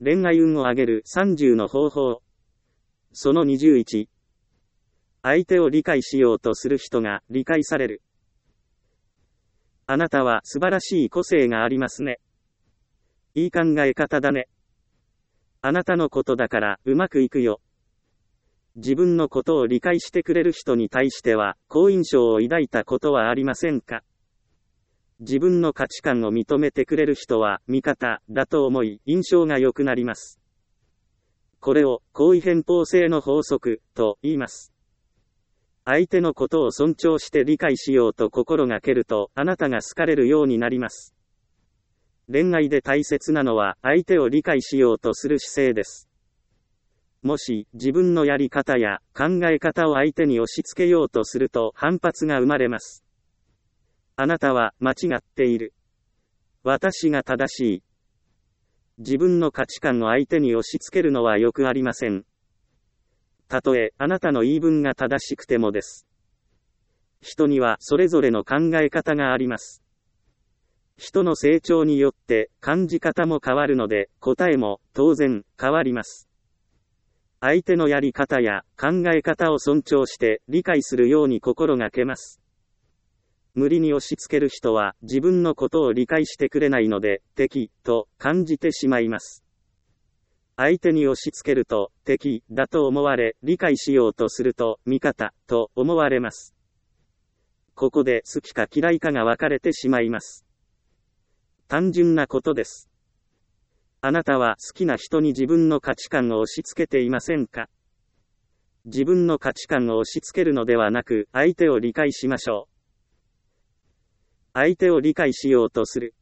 恋愛運を上げる30の方法。その21。相手を理解しようとする人が理解される。あなたは素晴らしい個性がありますね。いい考え方だね。あなたのことだからうまくいくよ。自分のことを理解してくれる人に対しては好印象を抱いたことはありませんか？自分の価値観を認めてくれる人は味方だと思い印象が良くなります。これを好意偏方性の法則と言います。相手のことを尊重して理解しようと心がけるとあなたが好かれるようになります。恋愛で大切なのは相手を理解しようとする姿勢です。もし自分のやり方や考え方を相手に押し付けようとすると反発が生まれます。あなたは間違っている。私が正しい。自分の価値観を相手に押し付けるのはよくありません。たとえあなたの言い分が正しくてもです。人にはそれぞれの考え方があります。人の成長によって感じ方も変わるので答えも当然変わります。相手のやり方や考え方を尊重して理解するように心がけます。無理に押し付ける人は自分のことを理解してくれないので敵と感じてしまいます。相手に押し付けると敵だと思われ、理解しようとすると味方と思われます。ここで好きか嫌いかが分かれてしまいます。単純なことです。あなたは好きな人に自分の価値観を押し付けていませんか？自分の価値観を押し付けるのではなく、相手を理解しましょう。相手を理解しようとする。